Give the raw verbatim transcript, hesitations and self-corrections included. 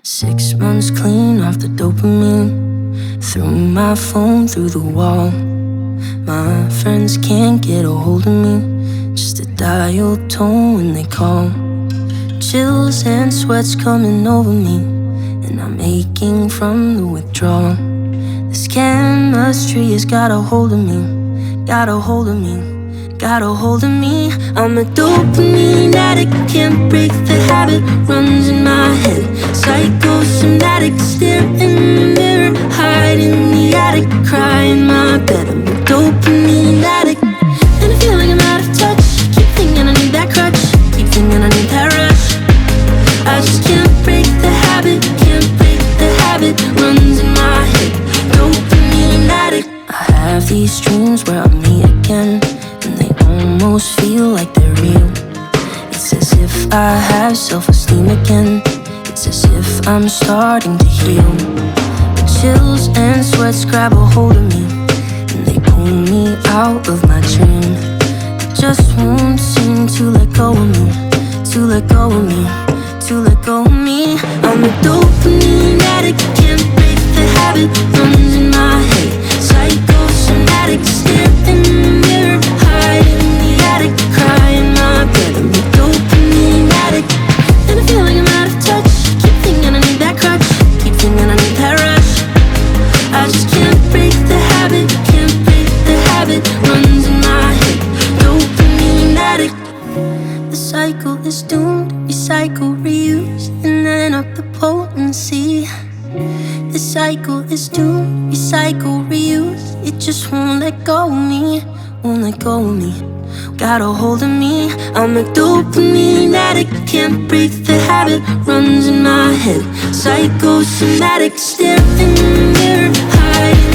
Six months clean off the dopamine. Threw my phone through the wall. My friends can't get a hold of me, just a dial tone when they call. Chills and sweats coming over me, and I'm aching from the withdrawal. This chemistry has got a hold of me, got a hold of me, got a hold of me. I'm a dopamine addict, can't break the habit, runs in my head. Psychosomatic, stare in the mirror, hide in the attic, cry in my bed. I'm a dopamine addict, and I feel like I'm out of touch. Keep thinking I need that crutch, keep thinking I need that rush. I just can't break the habit, can't break the habit, runs in my head. Dopamine addict. I have these dreams where I'm me again, and they almost feel like they're real. It's as if I have self-esteem again, it's as if I'm starting to heal. The chills and sweats grab a hold of me, and they pull me out of my dream. They just won't seem to let go of me, to let go of me, to let go of me. I'm a dopamine addict, can't break the habit, runs in my head. Psychosomatic, stare in the mirror, hide in the attic, cry in my bed. I'm a dopamine addict, and I feel like I'm out of touch. Keep thinking I need that crutch, keep thinking I need that rush. I just can't break the habit, can't break the habit, runs in my head. Dopamine addict. The cycle is doomed, recycle, reuse, and then up the potency. The cycle is doomed, recycle, reuse, it just won't let go of me, won't let go of me, got a hold of me. I'm a dopamine addict, can't break the habit, runs in my head. Psychosomatic, stare in the mirror, hide